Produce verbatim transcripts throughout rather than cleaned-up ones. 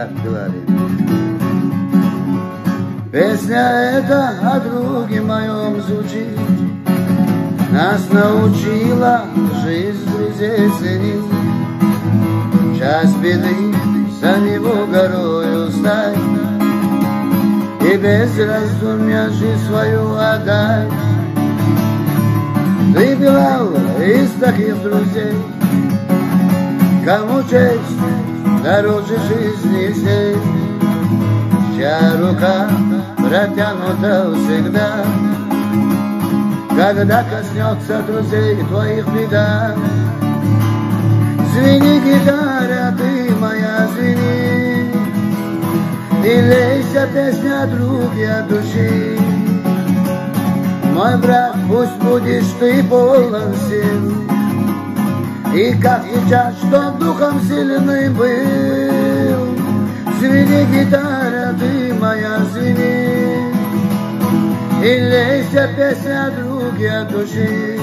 так говорит. Песня эта о друге моем звучит, нас научила жизнь друзей ценить. Час беды за него горою стать, и без раздумья жизнь свою отдай. Ты, Билал, из таких друзей, кому честь дороже жизни всей, чья рука протянута всегда, когда коснется друзей твоих беда. Звени, гитара, ты моя, звени, и лейся песня, друг, я души. Мой брат, пусть будешь ты полон сил, и как сейчас, чтоб духом сильный был. Звени, гитара, ты моя, звени, и лейся песня, друг, я души.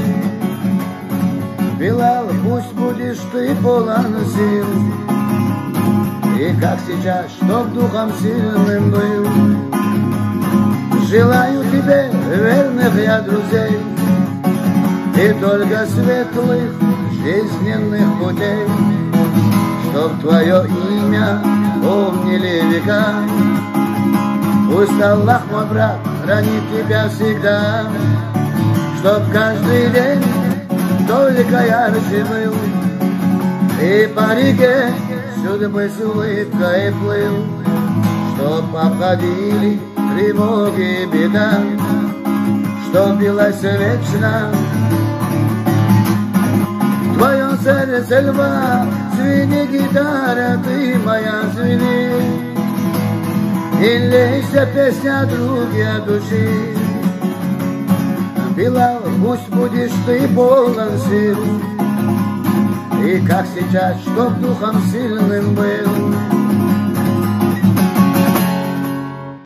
Билал, пусть будешь ты полон сил, и как сейчас, чтоб духом сильным был. Желаю тебе верных я друзей, и только светлых жизненных путей, чтоб твое имя помнили века. Пусть Аллах, мой брат, хранит тебя всегда, чтоб каждый день только ярче был, и по реке судьбы с улыбкой плыл, чтоб обходили тревоги и беда, чтоб билась вечно в твоем сердце льва. Звени, гитара, ты моя, звени, и лейся песня, друг, я души. Билал, пусть будешь ты полон сил, и как сейчас, чтоб духом сильным был.